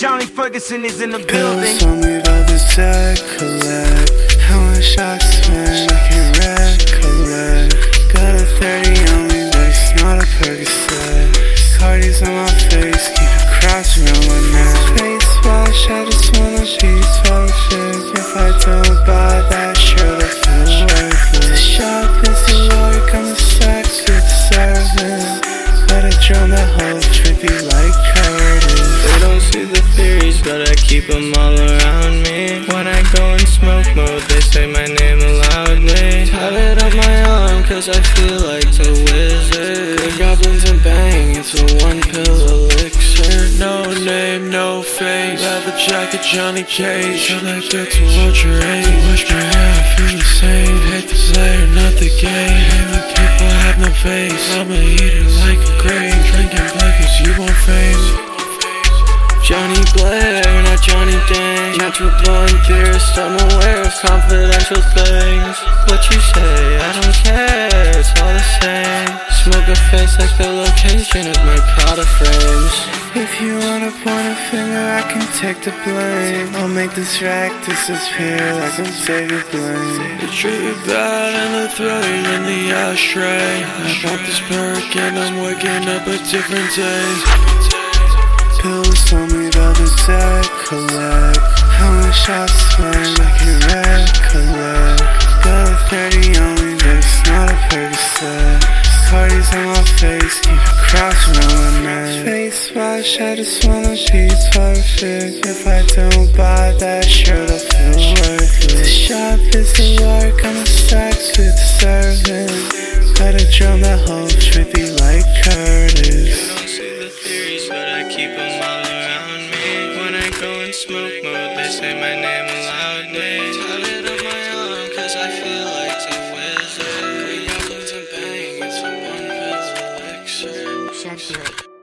Johnny Ferguson is in the Pills building. on me about the tech collect. How much shots, man, I can't recollect. Got a 30 on me, but it's not a Percocet. Cardi's on my face, keep a cross around my neck. Face wash, I just wanna be perfect. If I don't buy that shirt, I feel worthless. The shop is the work, I'm the sex with the servant. Better drown that whole trippy like Curtis. They don't see the theories, but I keep them all around me. When I go in smoke mode, they say my name loudly. Tie it up my arm, cause I feel like the wizard. The goblins and bang, it's a one pill elixir. No name, no face, leather jacket, Johnny Cage. Till I get to watch your age. Wash my hair, I feel the same. Hate the player, not the game. Hate when people have no face. I'ma eat it like a grape. Drinking blood cause you want fame. Johnny Blair, not Johnny Dang. Natural blonde pierced, I'm aware of confidential things. What you say, I don't care, it's all the same. Smoke a face like the location of my Prada frames. If you wanna point a finger, I can take the blame. I'll make this rack disappear like I'm David Blaine. They treat you bad and they throw you in the ashtray. I bought this perk and I'm waking up a different day. Pills on me about the tech collect. How much shots, man, I can recollect. Got a 30 on me, but it's not a Percocet. Cardi's on my face, keep a cross around my neck. Face wash, I just wanna be perfect. If I don't buy that shirt, I feel worthless. The shop is the work, I'm the sex with the servant. Better drown that whole trippy like Curtis. Keep them all around me. When I go in smoke mode, they say my name loudly. Tie it up my arm, cause I feel like the wizard. Green goblins and bang, it's a one pill elixir.